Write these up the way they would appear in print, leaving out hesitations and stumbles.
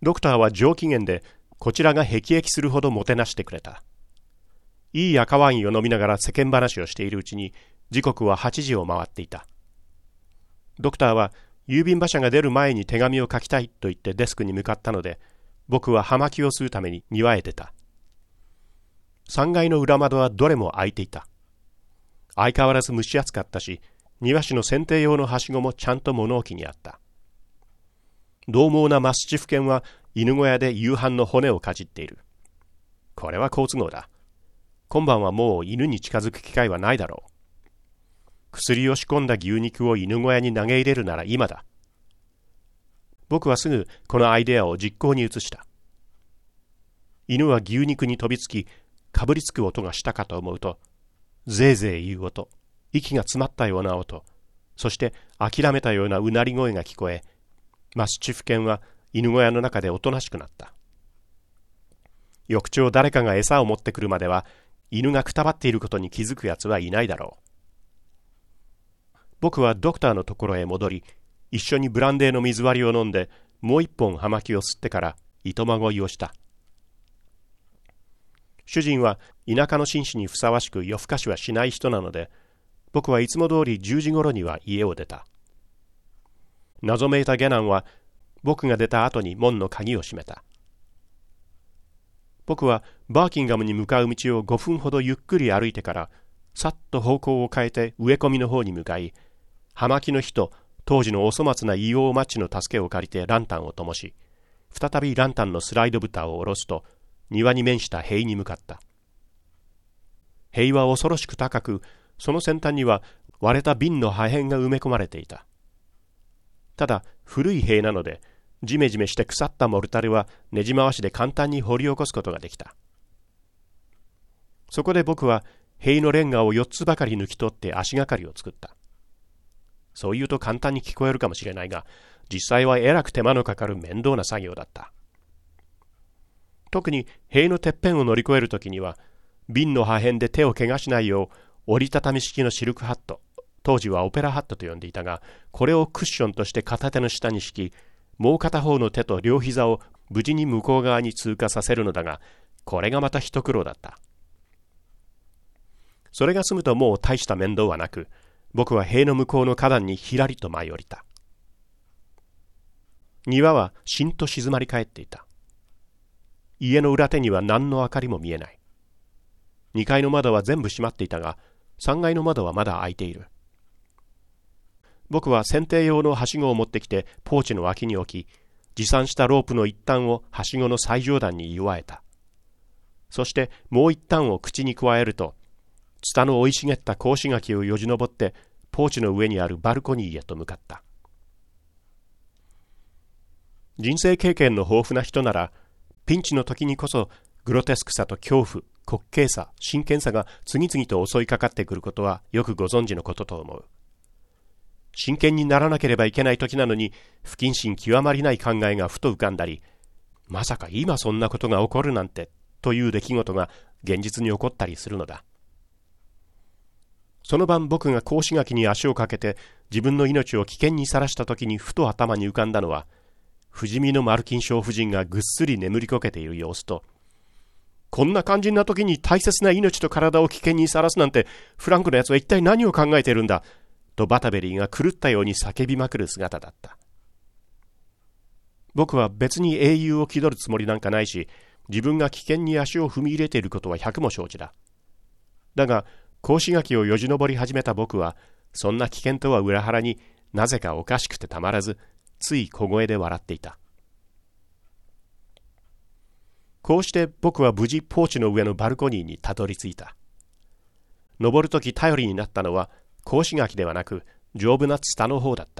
ドクターは上機嫌でこちらが辟易するほどもてなしてくれた。いい赤ワインを飲みながら世間話をしているうちに時刻は8時を回っていた。ドクターは郵便馬車が出る前に手紙を書きたいと言ってデスクに向かったので、僕は葉巻を吸うために庭へ出た。3階の裏窓はどれも開いていた。相変わらず蒸し暑かったし、庭師の剪定用のはしごもちゃんと物置にあった。獰猛なマスチフ犬は犬小屋で夕飯の骨をかじっている。これは好都合だ。今晩はもう犬に近づく機会はないだろう。薬を仕込んだ牛肉を犬小屋に投げ入れるなら今だ。僕はすぐこのアイデアを実行に移した。犬は牛肉に飛びつき、かぶりつく音がしたかと思うと、ぜいぜい言う音、息が詰まったような音、そして諦めたようなうなり声が聞こえ、マスチフ犬は犬小屋の中でおとなしくなった。翌朝誰かが餌を持ってくるまでは、犬がくたばっていることに気づくやつはいないだろう。僕はドクターのところへ戻り、一緒にブランデーの水割りを飲んで、もう一本葉巻を吸ってから糸まごいをした。主人は田舎の紳士にふさわしく夜更かしはしない人なので、僕はいつも通り10時頃には家を出た。謎めいた下男は僕が出た後に門の鍵を閉めた。僕はバーキンガムに向かう道を5分ほどゆっくり歩いてから、さっと方向を変えて植え込みの方に向かい、葉巻の火と当時のお粗末な硫黄マッチの助けを借りてランタンを灯し、再びランタンのスライド蓋を下ろすと、庭に面した塀に向かった。塀は恐ろしく高く、その先端には割れた瓶の破片が埋め込まれていた。ただ古い塀なので、ジメジメして腐ったモルタルはねじ回しで簡単に掘り起こすことができた。そこで僕は塀のレンガを4つばかり抜き取って足がかりを作った。そう言うと簡単に聞こえるかもしれないが、実際はえらく手間のかかる面倒な作業だった。特に塀のてっぺんを乗り越えるときには、瓶の破片で手を怪我しないよう折りたたみ式のシルクハット、当時はオペラハットと呼んでいたが、これをクッションとして片手の下に敷き、もう片方の手と両膝を無事に向こう側に通過させるのだが、これがまた一苦労だった。それが済むともう大した面倒はなく、僕は塀の向こうの花壇にひらりと舞い降りた。庭はしんと静まり返っていた。家の裏手には何の明かりも見えない。2階の窓は全部閉まっていたが、3階の窓はまだ開いている。僕は剪定用のはしごを持ってきてポーチの脇に置き、持参したロープの一端をはしごの最上段に結えた。そしてもう一端を口に加えると、ツタの生い茂った格子垣をよじ登ってポーチの上にあるバルコニーへと向かった。人生経験の豊富な人なら、ピンチの時にこそグロテスクさと恐怖、滑稽さ、真剣さが次々と襲いかかってくることはよくご存知のことと思う。真剣にならなければいけない時なのに、不謹慎極まりない考えがふと浮かんだり、まさか今そんなことが起こるなんてという出来事が現実に起こったりするのだ。その晩僕が格子垣に足をかけて自分の命を危険にさらした時にふと頭に浮かんだのは、不死身のマルキン症夫人がぐっすり眠りこけている様子と、こんな肝心な時に大切な命と体を危険にさらすなんて、フランクのやつは一体何を考えているんだとバタベリーが狂ったように叫びまくる姿だった。僕は別に英雄を気取るつもりなんかないし、自分が危険に足を踏み入れていることは百も承知だ。だが格子垣をよじ登り始めた僕は、そんな危険とは裏腹になぜかおかしくてたまらず、つい小声で笑っていた。こうして僕は無事ポーチの上のバルコニーにたどり着いた。登るとき頼りになったのは格子垣ではなく丈夫なツタの方だった。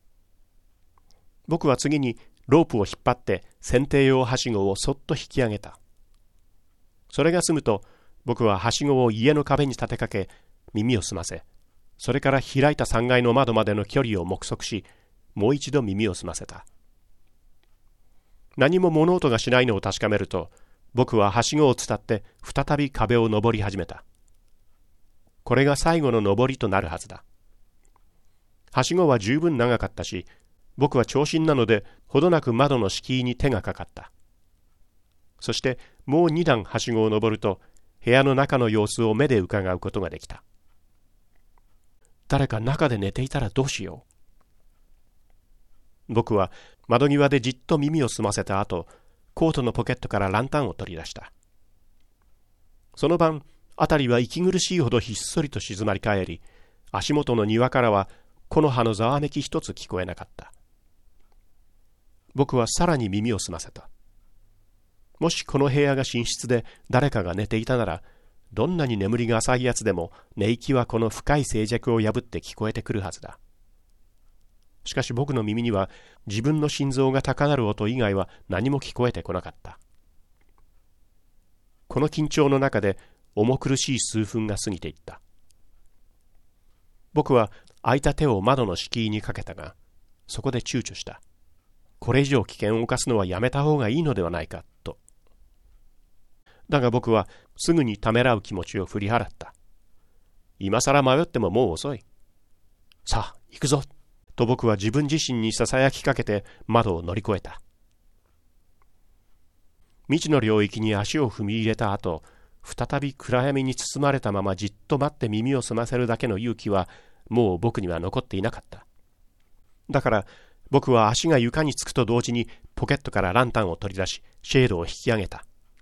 僕は次にロープを引っ張って剪定用はしごをそっと引き上げた。それが済むと僕ははしごを家の壁に立てかけ、耳を澄ませ、それから開いた3階の窓までの距離を目測し、もう一度耳を澄ませた。何も物音がしないのを確かめると、僕ははしごを伝って再び壁を登り始めた。これが最後の登りとなるはずだ。はしごは十分長かったし、 僕は長身なので、ほどなく窓の敷居に手がかかった。そしてもう2段はしごを登ると、部屋の中の様子を目で伺うことができた。誰か中で寝ていたらどうしよう。僕は窓際でじっと耳を澄ませた後、コートのポケットからランタンを取り出した。その晩、辺りは息苦しいほどひっそりと静まり返り、足元の庭からは木の葉のざわめき一つ聞こえなかった。僕はさらに耳を澄ませた。もしこの部屋が寝室で誰かが寝ていたなら、どんなに眠りが浅いやつでも寝息はこの深い静寂を破って聞こえてくるはずだ。しかし僕の耳には自分の心臓が高鳴る音以外は何も聞こえてこなかった。この緊張の中で重苦しい数分が過ぎていった。僕は空いた手を窓の敷居にかけたが、そこで躊躇した。これ以上危険を冒すのはやめた方がいいのではないかと。だが僕はすぐにためらう気持ちを振り払った。今さら迷ってももう遅い。さあ行くぞと僕は自分自身にささやきかけて窓を乗り越えた。未知の領域に足を踏み入れた後、再び暗闇に包まれたままじっと待って耳を澄ませるだけの勇気はもう僕には残っていなかった。だから僕は足が床につくと同時にポケットからランタンを取り出し、シェードを引き上げた。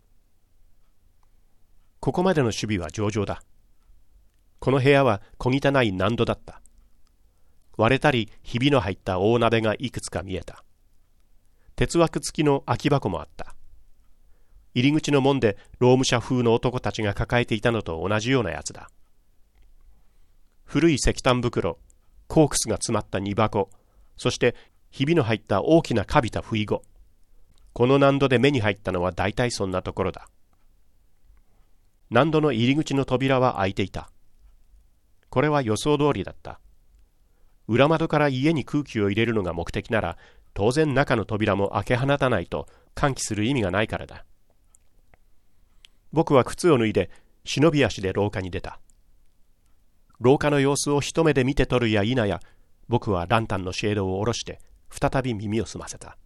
ここまでの守備は上々だ。この部屋は小汚い納戸だった。割れたりひびの入った大鍋がいくつか見えた。鉄枠付きの空き箱もあった。入り口の門で労務者風の男たちが抱えていたのと同じようなやつだ。古い石炭袋、コークスが詰まった荷箱、そしてひびの入った大きなかびたふいご。この納戸で目に入ったのは大体そんなところだ。納戸の入り口の扉は開いていた。これは予想通りだった。裏窓から家に空気を入れるのが目的なら、当然中の扉も開け放たないと換気する意味がないからだ。僕は靴を脱いで忍び足で廊下に出た。廊下の様子を一目で見て取るや否や、僕はランタンのシェードを下ろして再び耳を澄ませた。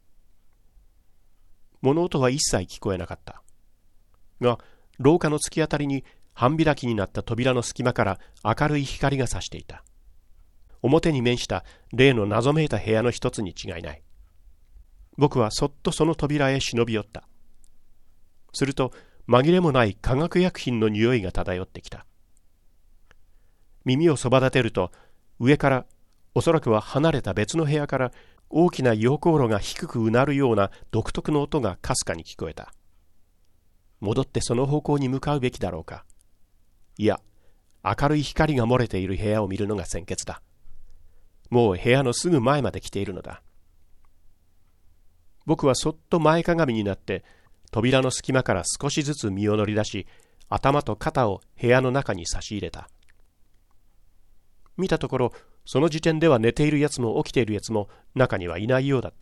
物音は一切聞こえなかった。が、廊下の突き当たりに半開きになった扉の隙間から明るい光が差していた。表に面した例の謎めいた部屋の一つに違いない。僕はそっとその扉へ忍び寄った。すると紛れもない化学薬品の匂いが漂ってきた。耳をそば立てると、上から、おそらくは離れた別の部屋から大きな溶鉱炉が低くうなるような独特の音がかすかに聞こえた。戻ってその方向に向かうべきだろうか。いや、明るい光が漏れている部屋を見るのが先決だ。もう部屋のすぐ前まで来ているのだ。僕はそっと前かがみになって扉の隙間から少しずつ身を乗り出し、頭と肩を部屋の中に差し入れた。見たところ、その時点では寝ているやつも起きているやつも中にはいないようだった。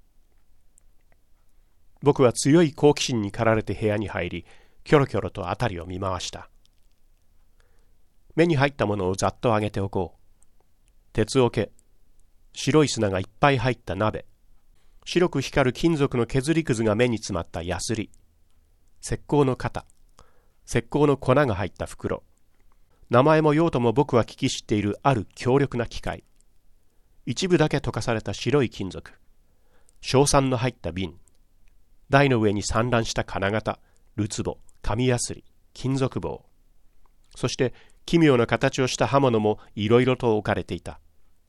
僕は強い好奇心に駆られて部屋に入り、キョロキョロと辺りを見回した。目に入ったものをざっと上げておこう。鉄桶、白い砂がいっぱい入った鍋、白く光る金属の削りくずが目に詰まったヤスリ、石膏の型、石膏の粉が入った袋、名前も用途も僕は聞き知っているある強力な機械、一部だけ溶かされた白い金属、硝酸の入った瓶、台の上に散乱した金型、るつぼ、紙やすり、金属棒、そして奇妙な形をした刃物もいろいろと置かれていた。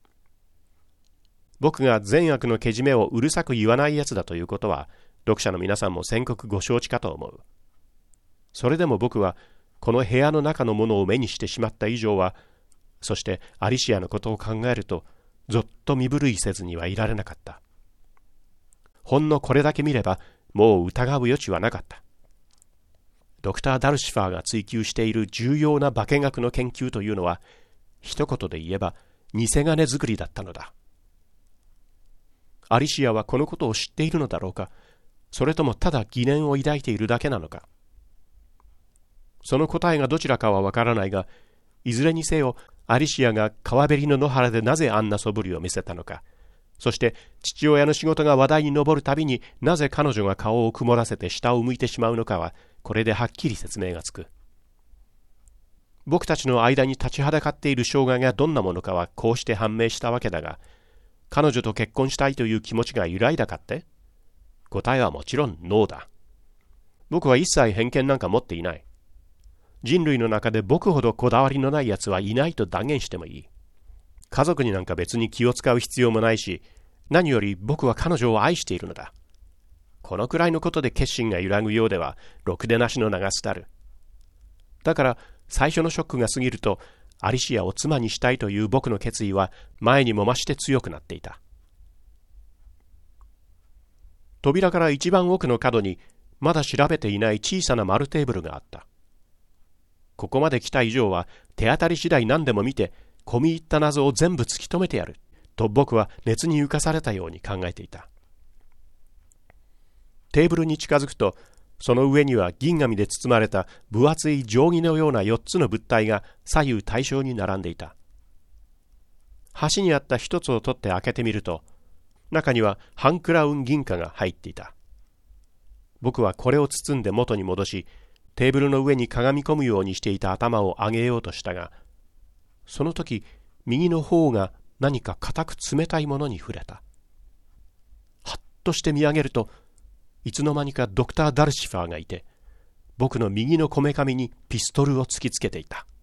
僕が善悪のけじめをうるさく言わないやつだということは、読者の皆さんも先刻ご承知かと思う。それでも僕はこの部屋の中のものを目にしてしまった以上は、そしてアリシアのことを考えると、ぞっと身震いせずにはいられなかった。ほんのこれだけ見れば、もう疑う余地はなかった。ドクター・ダルシファーが追求している重要な化学の研究というのは、一言で言えば偽金作りだったのだ。アリシアはこのことを知っているのだろうか、それともただ疑念を抱いているだけなのか。その答えがどちらかはわからないが、いずれにせよアリシアが川べりの野原でなぜあんな素振りを見せたのか、 そして父親の仕事が話題に上るたびになぜ彼女が顔を曇らせて下を向いてしまうのかはこれではっきり説明がつく。僕たちの間に立ちはだかっている障害がどんなものかはこうして判明したわけだが、彼女と結婚したいという気持ちが揺らいだかって？答えはもちろんノーだ。僕は一切偏見なんか持っていない。人類の中で僕ほどこだわりのない奴はいないと断言してもいい。家族になんか別に気を使う必要もないし、何より僕は彼女を愛しているのだ。このくらいのことで決心が揺らぐようでは、ろくでなしの名が廃る。だから最初のショックが過ぎると、アリシアを妻にしたいという僕の決意は前にも増して強くなっていた。扉から一番奥の角にまだ調べていない小さな丸テーブルがあった。ここまで来た以上は手当たり次第何でも見て込み入った謎を全部突き止めてやると僕は熱に浮かされたように考えていた。テーブルに近づくと、その上には銀紙で包まれた分厚い定規のような4つの物体が左右対称に並んでいた。端にあった一つを取って開けてみると、中には半クラウン銀貨が入っていた。僕はこれを包んで元に戻し、テーブルの上にかがみ込むようにしていた頭を上げようとしたが、その時右の方が何か固く冷たいものに触れた。はっとして見上げると、いつの間にかドクター・ダルシファーがいて、僕の右のこめかみにピストルを突きつけていた。